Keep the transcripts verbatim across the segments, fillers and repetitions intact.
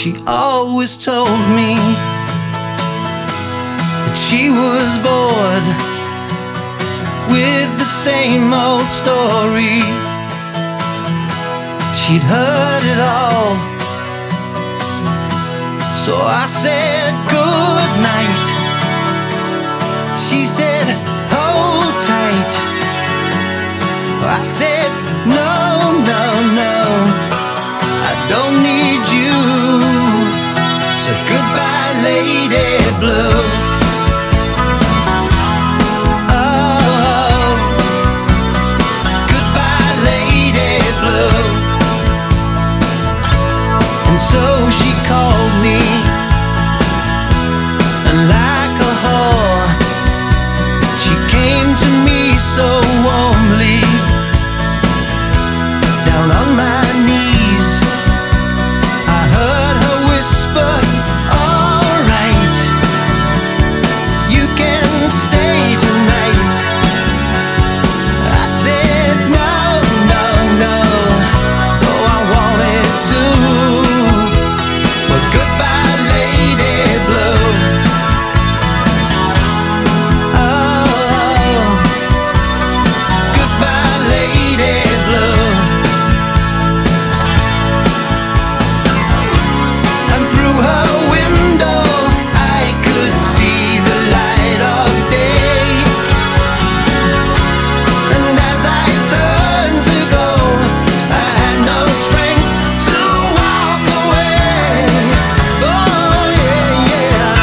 She always told me that she was bored with the same old story. She'd heard it all. So I said good night. She said hold tight. I said no, no, no, I don't need you. So goodbye, Lady Blue. Oh, goodbye, Lady Blue. And so she called me, and like a whore, she came to me so warmly. Down on my knees, I heard her whisper, all right, you can stay tonight. I said no, no, no, oh I wanted to, but goodbye, Lady Blue. Oh, goodbye, Lady Blue. And through her window I could see the light of day. And as I turned to go, I had no strength to walk away. Oh yeah, yeah.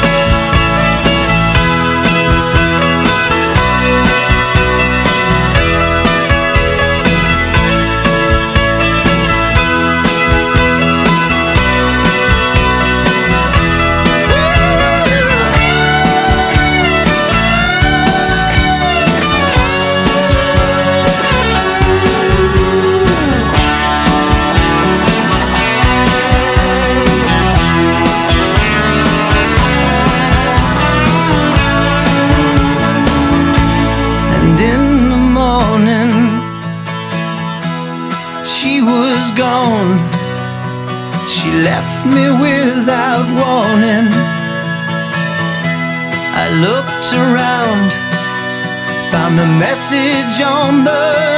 And in the morning, she was gone. She left me without warning. I looked around, found the message on the